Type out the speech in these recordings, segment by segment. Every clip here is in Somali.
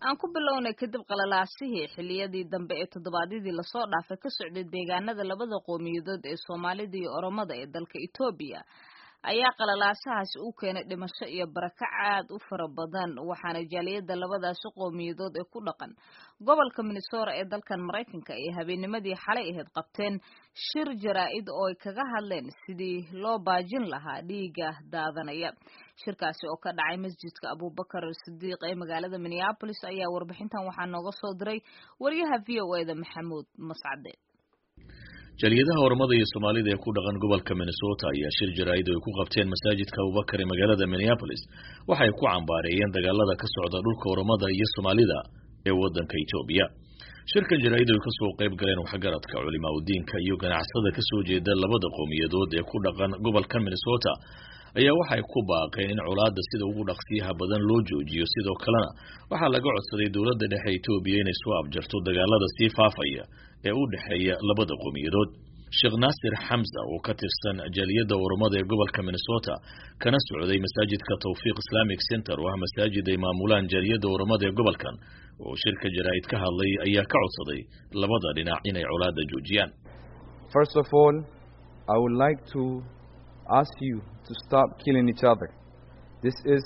aan ku bilownay kadib qalalaasihii xilliyadii dambe ee toddobaadyadii lasoo dhaafay ka socday deegaanada labada qowmiyadood ee Soomaalida iyo Oromada ee dalka Itoobiya ayaa qalalaasahaasi u keenay dhimasho iyo barakac aad u fara badan waxaana jaaliyada labadaas qowmiyadood ee ku dhaqan gobolka Minnesota ee dalkan Mareykanka ay habeennimadii xalay ahayd qabteen shir jaraa'id oo ay kaga hadleen sidii loo baajin lahaa dhiiga daadanaya shirkaasi oo ka dhacay masjidka Abubakar Sidiiq ee magaalada Minneapolis ayaa warbixintan waxaa nooga soo diray wariyaha VOA-da Maxamuud Mascade jaaliyadaha Oromada iyo Soomaalida ee ku dhaqan gobolka Minnesota ayaa shir jaraa'id oo ay ku qabteen masjidka Abubakar ee magaalada Minneapolis waxay ku cambaareeyeen dagaalada ka socda dhulka Oromada iyo Soomaalida ee wadanka Itoobiya shirkan jaraa'id oo ka soo qayb galeen waxgaradka culimada diinka iyo ganacsada ka soo jeeda labada qowmiyadood ee ku dhaqan gobolka Minnesota ayaa waxay ku baaqeen in colaadda sida ugu dhaqsiyaha badan loo joojiyo sidoo kalena waxa laga codsaday dawladda dhexe Itoobiya inay soo abjarto dagaalada sii faafaya ee u dhaxeeya labada qowmiyadood Sheikh Nasir Hamza oo ka tirsan jaaliyada Oromada ee gobolka Minnesota kana socday masjidka Tawfiq Islamic Center oo ah masjid ay maamulaan jaaliyada Oromada ee gobolkan oo shirka jaraa'id ka hadlay ayaa ka codsaday labada dhinac inay colaadda joojiyaan. First of all, I would like to ask you to stop killing each other. This is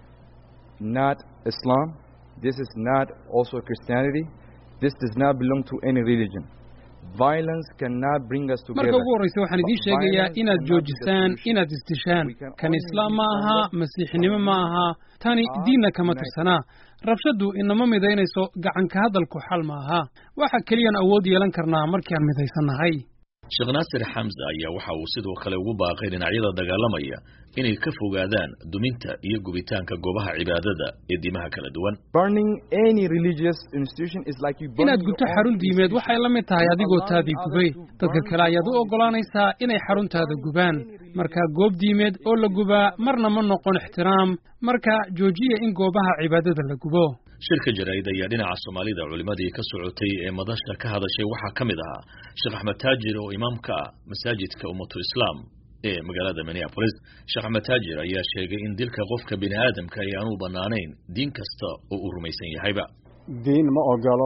not Islam. This is not also Christianity. This does not belong to any religion. Violence cannot bring us together. marka ugu horeysa waxaan idin sheegayaa inaad joojisaan inaad istishaan kan islaam ma aha masiixnimo ma aha tani diinna kama tirsanaa rabshadu inama midaynayso gacan ka hadalku xal ma aha waxa kaliya awood yeelan karnaa markii aan midaysanahay Sheikh Nasir Hamza ayaa waxa uu sidoo kale ugu baaqay dhinacyada dagaalamaya inay ka fogaadaan duminta iyo gubitaanka goobaha cibaadada ee diimaha kala duwan. Burning any religious institution is like you burn. inaad guto xarun diimeed waxay la mid tahay adigoo taadii gubay dadka kale ayaad u ogolaanaysaa inay xaruntaada gubaan marka goob diimeed oo la gubaa marna ma noqon ixtiraam marka joojiya in goobaha cibaadada la gubo. shirka jaraa'id ayaa dhinaca Soomaalida culimadii ka socotay ee madasha ka hadashay waxa kamid ahaa Sheikh Ahmed Taajir oo imaamka masjidka Ummatul Islam ee magaalada Minneapolis. Sheikh Ahmed Taajir ayaa sheegay in dilka qofka bini'aadamka ay aanu banaanayn diin kasta oo uu rumaysan yahayba. diin ma ogolo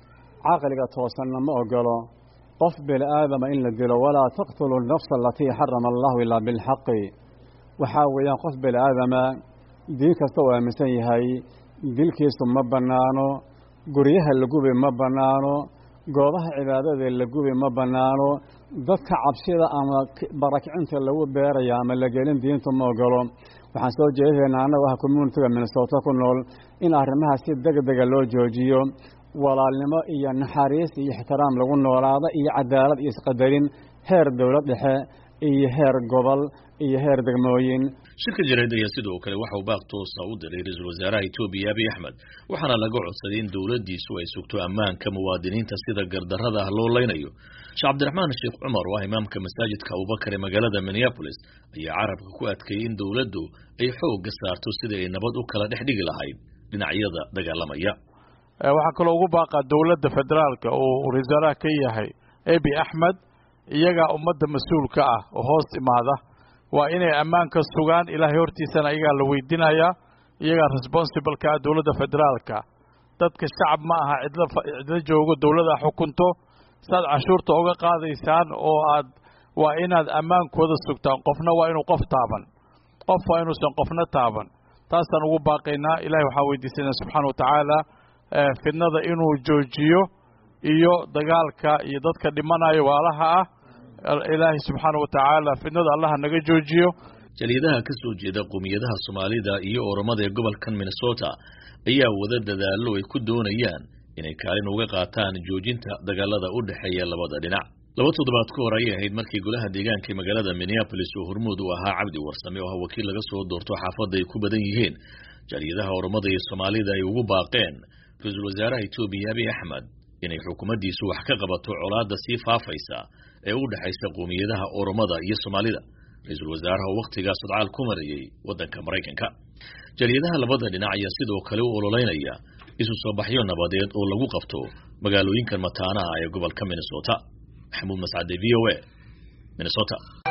aqliga toosanna ma ogolo qof bini'aadama in la dilo wala taqtulu an-nafsa allati harrama Allah illa bil haqqi waxa weeyaan qof bini'aadama diin kasta oo aaminsan yahay dilkiisu ma banaano guryaha la gubay ma banaano goobaha cibaadada la gubay ma banaano dadka cabsida ama barakicinta lagu beerayo ama la gelin diintu ma ogolo waxaan soo jeedinaynaa anaga community-ga Minnesota ku nool in arrimaha si degdeg ah loo joojiyo walaalnimo iyo naxariis iyo ixtiraam lagu noolaado iyo cadaalad iyo isqadarin heer dawlad dhexe iyo heer gobol iyo heer degmooyin. shirka jaraa'id ayaa sidoo kale waxa uu baaq toos ah u diray ra'iisul wasaaraha Itoobiya Abiy Ahmed waxaana laga codsaday in dawladdiisu ay sugto ammaanka muwaadiniinta sida gardarrada loo leynayo. Sheikh Abdiraxmaan Sheikh Umar oo imaamka masjidka Abubakar ee magaalada Minneapolis ayaa carabka ku adkeeyay in dawladdu ay xoog saarto sidii ay nabad u kala dhexdhigi lahayd dhinacyada dagaalamaya. waxa kale ugu baaqa dawladda federaalka oo wasaaraha ka yahay Abiy Ahmed iyaga ummadda mas'uulka ah oo hoos imaada waa inay ammaanka sugaan ilaahay hortiisana iyaga la weydiinayaa iyaga responsible ka dawladda federaalka dadka shacab ma aha cidla joogo dawladda xukunto sad cashuurta uga qaadaysaan oo aad waa inaad ammaankooda sugtaan qofna waa inuu qof taaban qof waa inuusan qofna taaban taasaan ugu baaqaynaa ilaahay waxa weydiisanaa subxaanahu wa ta'ala fidnada inuu joojiyo iyo dagaalka iyo dadka dhimanayo waalaha ah ilaahay subxaanahu wa ta'ala fidnada Allah naga joojiyo. jaaliyadaha ka soo jeeda qowmiyadaha Soomaalida iyo Oromada ee gobolkan Minnesota ayaa wada dadaalo ay ku doonayaan inay kaalin uga qaataan joojinta dagaalada u dhaxeeya labada dhinac. laba toddobaad ka hor ayay ahayd markii golaha deegaanka ee magaalada Minneapolis oo hormuud u ahaa Cabdi Warsame oo wakiil laga soo doorto xaafadda ay ku badan yihiin jaaliyadaha Oromada iyo Soomaalida ay ugu baaqeen ra'iisul wasaaraha Itoobiya Abiy Ahmed inay xukuumaddiisu wax ka qabato colaadda sii faafaysa ee u dhaxaysa qowmiyadaha Oromada iyo Soomaalida. ra'iisul wasaaraha waqtigaas socdaal ku marayay wadanka Mareykanka. jaaliyadaha labada dhinac ayaa sidoo kale u ololeynaya isu soo baxyo nabadeed oo lagu qabto magaalooyinka mataanaha ee gobolka Minnesota. Maxamuud Mascade, VOA, Minnesota.